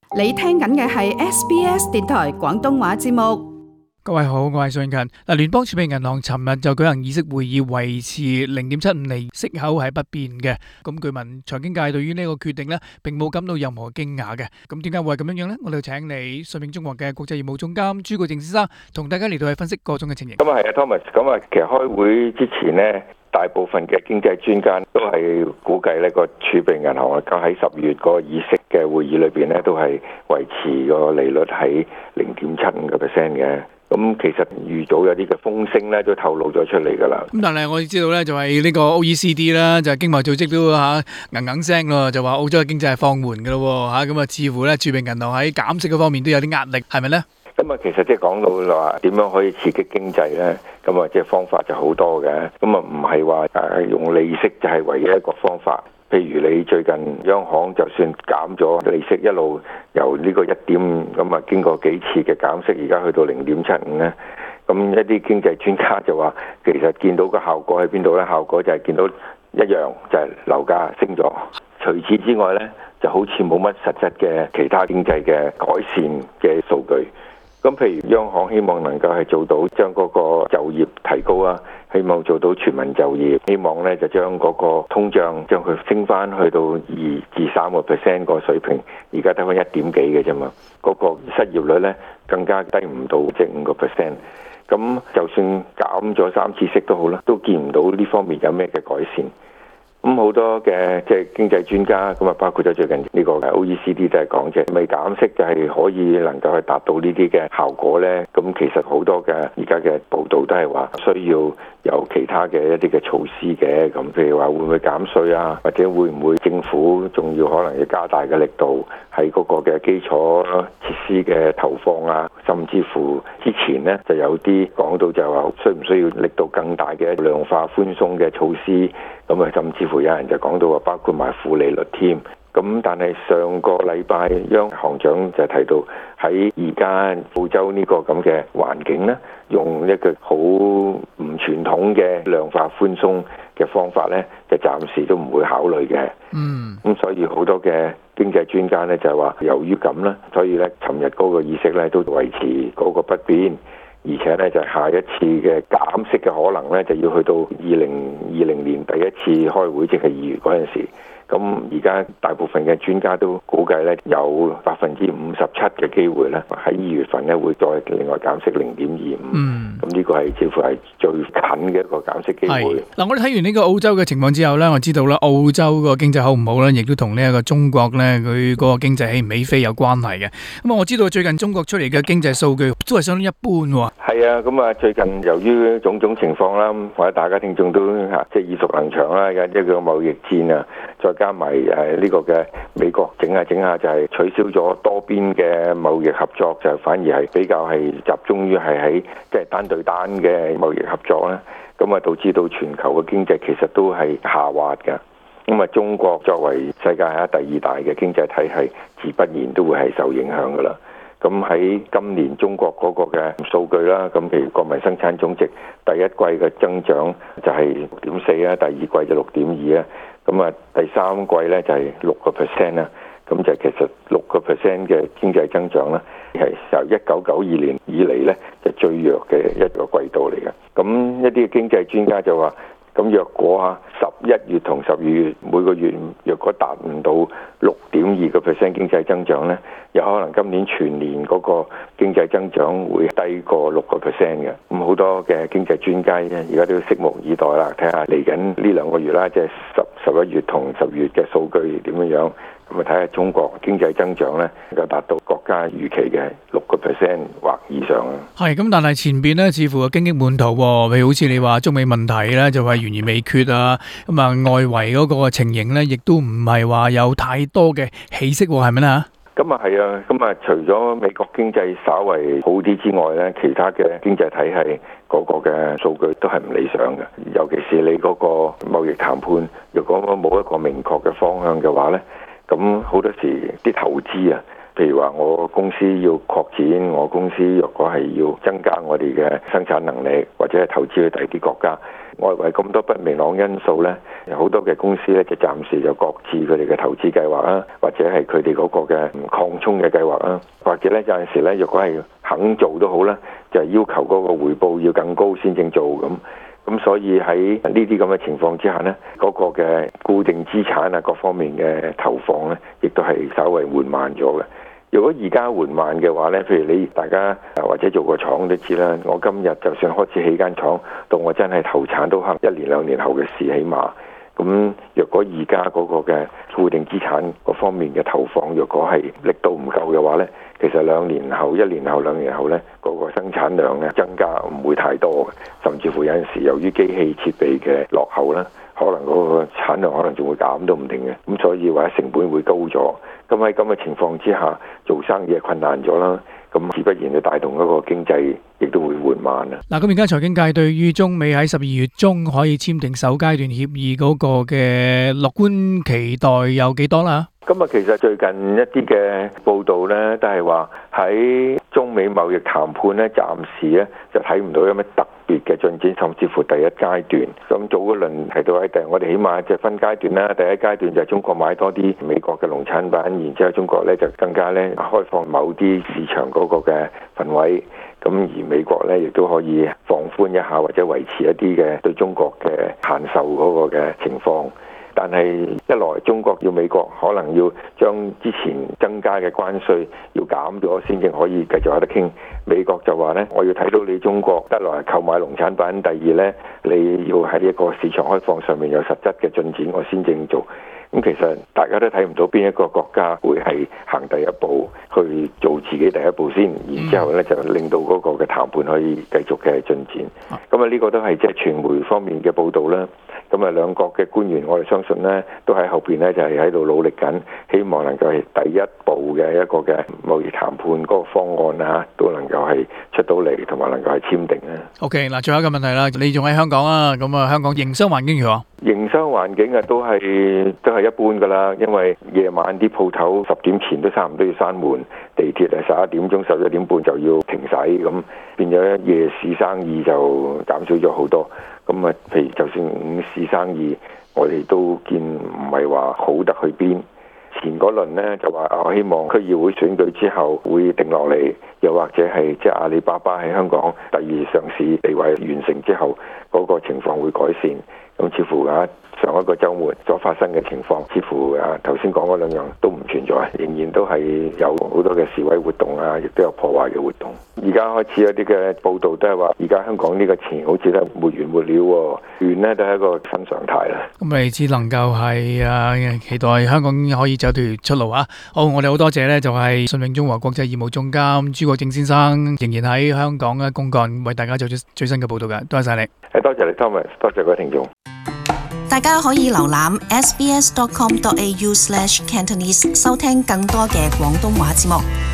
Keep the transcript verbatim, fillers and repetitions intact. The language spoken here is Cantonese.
你聽緊嘅係 S B S 電台廣東話節目。 各位好，我係宋近。嗱，聯邦儲備銀行尋日就舉行議息會議，維持零點七五厘息口係不變嘅。咁據聞財經界對於呢個決定呢，並冇感到任何驚訝嘅。咁點解會係咁樣樣呢？我哋請嚟信永中國嘅國際業務總監朱國正先生，同大家嚟到去分析各種嘅情形。 咁啊係啊 ，Thomas。咁啊，其實開會之前呢，大部分嘅經濟專家都係估計呢個儲備銀行啊，喺十月個議息嘅會議裏邊呢，都係維持個利率喺零點七五個 percent 嘅。咁其實預早有啲嘅風聲咧，都透露咗出嚟噶啦。 咁但係我哋知道咧，就係呢個 O E C D 啦，就係經貿組織都嚇硬硬聲咯，就話澳洲嘅經濟係放緩噶咯嚇，咁啊似乎咧儲備銀行喺減息嗰方面都有啲壓力，係咪咧？ 咁啊，其實即係講到話點樣可以刺激經濟咧，咁啊即係方法就好多嘅。咁啊唔係話誒用利息就係唯一一個方法。譬如你最近央行就算減咗利息，一路由呢個一點五咁啊，經過幾次嘅減息，而家去到零點七五咧。咁一啲經濟專家就話，其實見到個效果喺邊度咧？效果就係見到一樣，就係樓價升咗。除此之外咧，就好似冇乜實質嘅其他經濟嘅改善嘅數據。咁譬如央行希望能夠係做到將嗰個就業提高啊，希望做到全民就業，希望咧就將嗰個通脹將佢升翻去到二至三個 percent 個水平，而家得翻一點幾嘅啫嘛。嗰個失業率咧更加低唔到即係五個 percent。咁就算減咗三次息都好啦，都見唔到呢方面有咩嘅改善。咁好多嘅即係經濟專家，咁啊包括咗最近呢個 O E C D 都係講啫，未減息就係可以能夠去達到呢啲嘅效果咧。咁其實好多嘅而家嘅報道都係話需要有其他嘅一啲嘅措施嘅。咁譬如話會唔會減稅啊，或者會唔會政府仲要可能要加大嘅力度喺嗰個嘅基礎設施嘅投放啊，甚至乎之前咧就有啲講到就係話需唔需要力度更大嘅量化寬鬆嘅措施。咁啊，甚至乎有人就講到話，包括埋負利率添。咁但係上個禮拜央行長就提到喺而家澳洲呢個咁嘅環境呢，用一個好唔傳統嘅量化寬鬆嘅方法呢，就暫時都唔會考慮嘅。 嗯。 咁所以好多嘅經濟專家呢，就係話，由於咁呢，所以呢，尋日嗰個議息呢都維持嗰個不變。而且咧，就下一次嘅減息嘅可能咧，就要去到二零二零年第一次開會，即係二月嗰陣時。咁而家大部分嘅專家都估計咧，有百分之五十七嘅機會咧，喺二月份咧會再另外減息零點二五。 嗯， 咁呢個係似乎係最近嘅一個減息機會。 嗱，我哋睇完呢個澳洲嘅情況之後咧，我知道啦，澳洲個經濟好唔好咧，亦都同呢一個中國咧佢嗰個經濟起唔起飛有關係嘅。咁啊，我知道最近中國出嚟嘅經濟數據都係相當一般喎。 係啊，咁啊，最近由於種種情況啦，或者大家聽眾都嚇即係耳熟能詳啦，有一個貿易戰啊，再加埋誒呢個嘅美國整下整下就係取消咗多邊嘅貿易合作，就反而係比較係集中於係喺即係單對單嘅貿易合作啦。咁啊，導致到全球嘅經濟其實都係下滑嘅。咁啊，中國作為世界下第二大嘅經濟體系，自不然都會係受影響噶啦。咁喺今年中國嗰個嘅數據啦，咁譬如國民生產總值第一季嘅增長就係六點四啊，第二季就六點二啊，咁啊第三季咧就係六個 percent 啦，咁就其實六個 percent 嘅經濟增長咧，係由一九九二年以嚟咧就最弱嘅一個季度嚟嘅。咁一啲經濟專家就話，咁若果啊十一月同十二月每個月若果達唔到六點二個 percent 經濟增長咧，有可能今年全年嗰個經濟增長會低過六個 percent 嘅。咁好多嘅經濟專家咧，而家都要拭目以待啦，睇下嚟緊呢兩個月啦，即係十十一月同十月嘅數據點樣樣。咁啊睇下中國經濟增長咧，能夠達到國家預期嘅六個 percent 或以上啊。 係咁，但係前邊咧似乎係荊棘滿途喎，譬如好似你話中美問題咧，就係懸而未決啊。咁啊，外圍嗰個情形咧，亦都唔係話有太多嘅起色，係咪啊？ 咁啊係啊，咁啊除咗美國經濟稍為好啲之外咧，其他嘅經濟體系嗰個嘅數據都係唔理想嘅。尤其是你嗰個貿易談判，如果冇一個明確嘅方向嘅話咧，咁好多時啲投資啊， 譬如話我公司要擴展，我公司若果係要增加我哋嘅生產能力，或者係投資去第二啲國家，外圍咁多不明朗因素呢，好多嘅公司呢就暫時就擱置佢哋嘅投資計劃啦，或者係佢哋嗰個嘅擴充嘅計劃啦，或者呢有陣時呢，若果係肯做都好啦，就係要求嗰個回報要更高先正做咁。咁所以喺呢啲咁嘅情況之下呢，嗰個嘅固定資產啊各方面嘅投放呢，亦都係稍微緩慢咗嘅。如果而家緩慢嘅話呢，譬如你大家或者做個廠都知啦，我今日就算開始起間廠，到我真係投產都可能一年兩年後嘅事起碼。咁若果而家嗰個嘅固定資產嗰方面嘅投放，若果係力度唔夠嘅話呢，其實兩年後、一年後、兩年後呢，嗰個生產量呢增加唔會太多，甚至乎有陣時由於機器設備嘅落後呢，可能嗰個產量可能仲會減都唔定嘅。咁所以或者成本會高咗。咁喺咁嘅情況之下，做生意係困難咗啦。咁自不然就帶動嗰個經濟亦都會緩慢啦。 嗱，咁而家財經界對於中美喺十二月中可以簽訂首階段協議嗰個嘅樂觀期待有幾多啦？ 咁啊，其實最近一啲嘅報道呢，都係話喺中美貿易談判呢，暫時呢就睇唔到有咩特別嘅進展，甚至乎第一階段。咁早嗰輪提到喺第，我哋起碼就分階段啦。第一階段就係中國買多啲美國嘅農產品，然之後中國呢就更加呢開放某啲市場嗰個嘅份位。咁而美國呢亦都可以放寬一下，或者維持一啲嘅對中國嘅限售嗰個嘅情況。但係一來中國要美國可能要將之前增加嘅關稅要減咗先至可以繼續有得傾，美國就話呢，我要睇到你中國得來購買農產品，第二呢，你要喺呢一個市場開放上面有實質嘅進展，我先正做。咁其實大家都睇唔到邊一個國家會係行第一步去做自己第一步先，然之後呢就令到嗰個嘅談判可以繼續嘅進展。咁啊呢個都係即係傳媒方面嘅報導啦。咁啊兩國嘅官員，我哋相信呢都喺後邊呢就係喺度努力緊，希望能夠係第一步嘅一個嘅貿易談判嗰個方案啊，都能夠係出到嚟，同埋能夠係簽訂啊。 OK，嗱，最後一個問題啦，你仲喺香港啊？咁啊，香港營商環境如何？ 營商環境啊，都係都係一般噶啦，因為夜晚啲鋪頭十點前都差唔多要閂門，地鐵係十一點鐘、十一點半就要停駛，咁變咗夜市生意就減少咗好多。咁啊，譬如就算午市生意，我哋都見唔係話好得去邊。前嗰輪呢就話我希望區議會選舉之後會定落嚟，又或者係即係阿里巴巴喺香港第二上市地位完成之後，嗰個情況會改善。咁似乎啊上一個週末所發生嘅情況，似乎啊頭先講嗰兩樣都唔存在，仍然都係有好多嘅示威活動啊，亦都有破壞嘅活動。而家開始有啲嘅報道都係話，而家香港呢個錢好似都沒完沒了，亂呢都係一個新常態啦。 咁你只能夠係啊期待香港可以走條出路啊！好，我哋好多謝呢，就係信永中華國際業務總監朱國正先生，仍然喺香港嘅公幹為大家做出最新嘅報道嘅，多謝晒你。 誒，多謝你 Thomas，多謝各位聽眾。 大家可以瀏覽 s b s dot com dot a u slash cantonese 收聽更多嘅廣東話節目。